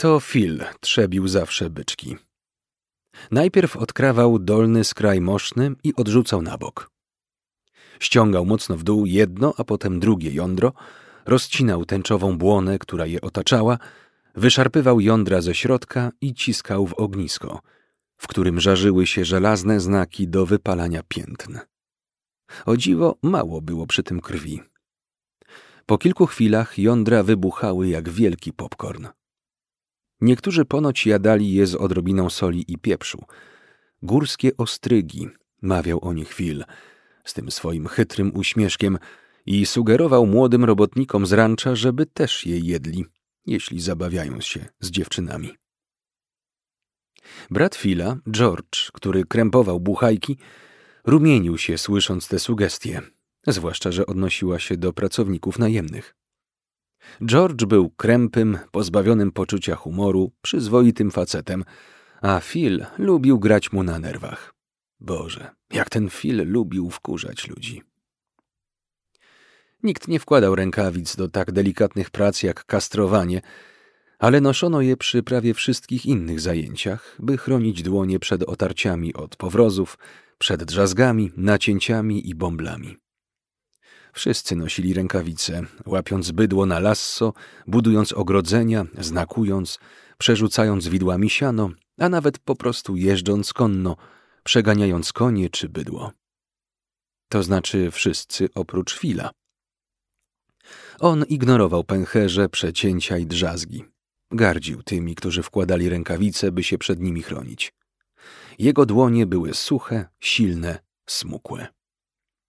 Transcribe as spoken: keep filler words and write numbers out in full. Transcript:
To Phil trzebił zawsze byczki. Najpierw odkrawał dolny skraj moszny i odrzucał na bok. Ściągał mocno w dół jedno, a potem drugie jądro, rozcinał tęczową błonę, która je otaczała, wyszarpywał jądra ze środka i ciskał w ognisko, w którym żarzyły się żelazne znaki do wypalania piętn. O dziwo mało było przy tym krwi. Po kilku chwilach jądra wybuchały jak wielki popcorn. Niektórzy ponoć jadali je z odrobiną soli i pieprzu. Górskie ostrygi, mawiał o nich Phil, z tym swoim chytrym uśmieszkiem i sugerował młodym robotnikom z rancza, żeby też je jedli, jeśli zabawiają się z dziewczynami. Brat Phila, George, który krępował buchajki, rumienił się, słysząc te sugestie, zwłaszcza że odnosiła się do pracowników najemnych. George był krępym, pozbawionym poczucia humoru, przyzwoitym facetem, a Phil lubił grać mu na nerwach. Boże, jak ten Phil lubił wkurzać ludzi. Nikt nie wkładał rękawic do tak delikatnych prac jak kastrowanie, ale noszono je przy prawie wszystkich innych zajęciach, by chronić dłonie przed otarciami od powrozów, przed drzazgami, nacięciami i bąblami. Wszyscy nosili rękawice, łapiąc bydło na lasso, budując ogrodzenia, znakując, przerzucając widłami siano, a nawet po prostu jeżdżąc konno, przeganiając konie czy bydło. To znaczy wszyscy oprócz Phila. On ignorował pęcherze, przecięcia i drzazgi. Gardził tymi, którzy wkładali rękawice, by się przed nimi chronić. Jego dłonie były suche, silne, smukłe.